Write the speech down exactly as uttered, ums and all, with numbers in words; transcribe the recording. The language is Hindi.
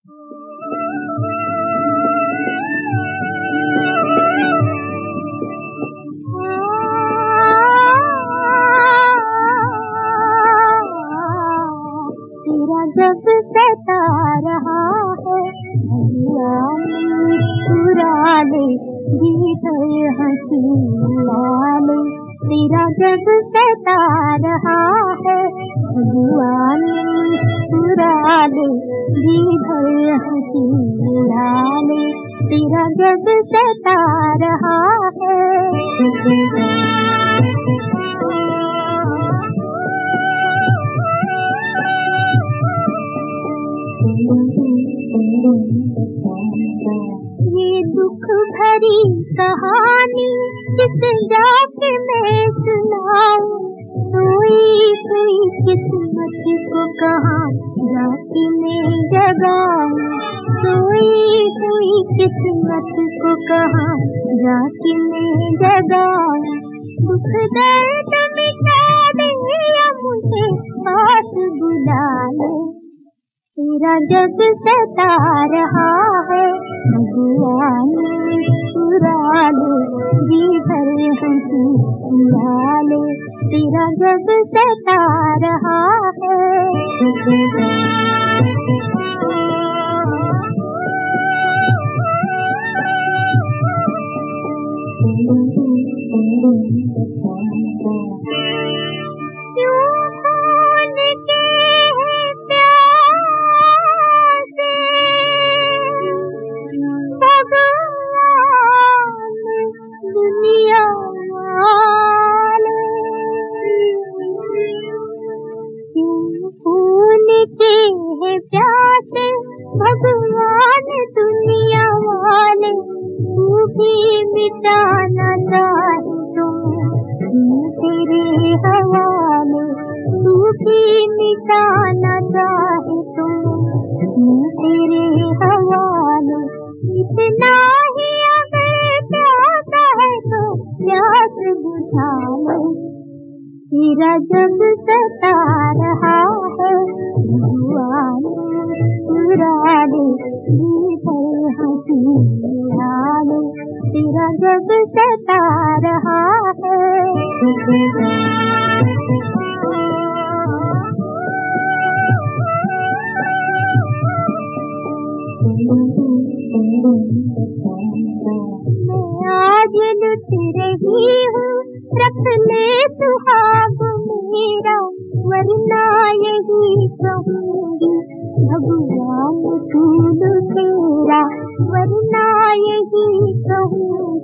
जब सता रहा है चुरा ले भीतर हंसी लाले, तेरा जब सता रहा है भगवान चुरा ले भीतर हंसी लाले, तेरा जब सता रहा है। ये दुख भरी कहानी किस जाके मैं सुनाऊं, सोई सोई किस्मत को कहाँ जाके मैं जगाऊं, सोई सोई किस्मत को कहाँ जाके मैं जगाऊं। दुख दर्द मिटा दे या मुझे पास बुला ले, तेरा जब सता रहा है भगवान चुरा ले भीतर हंसी लाले, तेरा जब सता रहा है। भगवान दुनिया वाले तू भी मिटाना चाहे तुम तेरे हवाले, तू भी मिटाना चाहे तुम तेरे हवाले। इतना ही अगर चाहता है तो प्यास बुझा ले, तेरा जब सता रहा है भगवान चुरा ले भीतर हंसी लाले, तेरा जब सता रहा है। मैं आज लुट रही हूँ, रख ले सुहाग मेरा, वरना यही कहूँगी भगवान तू तेरा, वरना यही कहूँ